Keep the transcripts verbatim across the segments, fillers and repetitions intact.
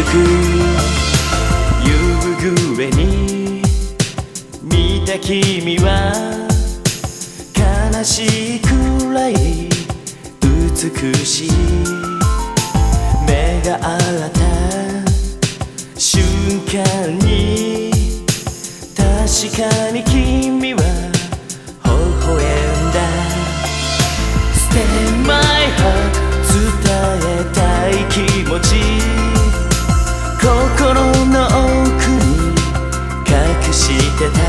く夕暮れに見た君は悲しいくらい美しい。目が合った瞬間に確かに君は微笑んだ。 Stay my heart 伝えたい気持ち心の奥に隠してた。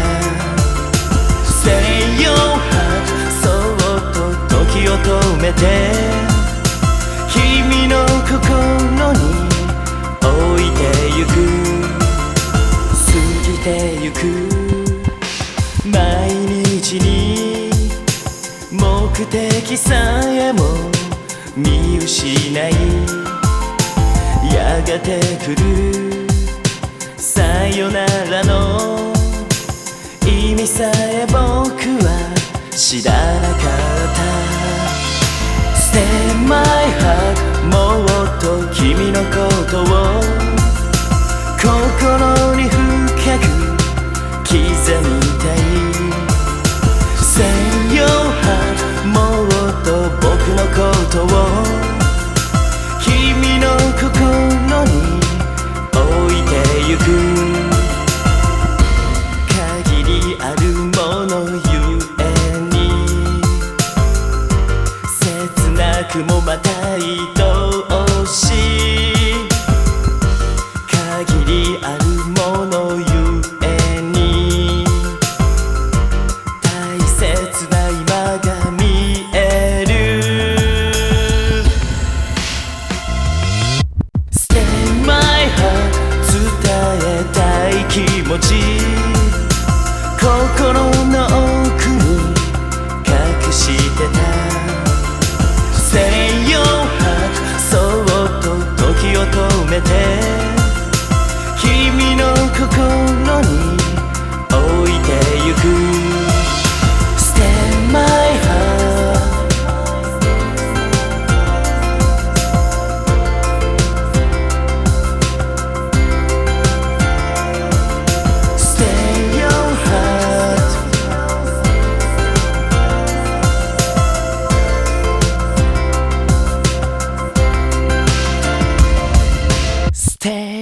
Say your heart そっと時を止めて君の心に置いてゆく。過ぎてゆく毎日に目的さえも見失いやがて来るさよならの意味さえ僕は知らなかった。 Stay my heart もっと君のことを心に深く刻みたい。 Say your heart もっと僕のことを君の心に置いてゆく。限りあるものゆえに切なくもまた愛しい。限りあるものゆえに大切な今が見える。 Stay my heart 伝えたい気持ち心の奥に隠してた。 Say your heart そっと時を止めて君の心に置いてゆく。 Stay my heart Stay your heart Stay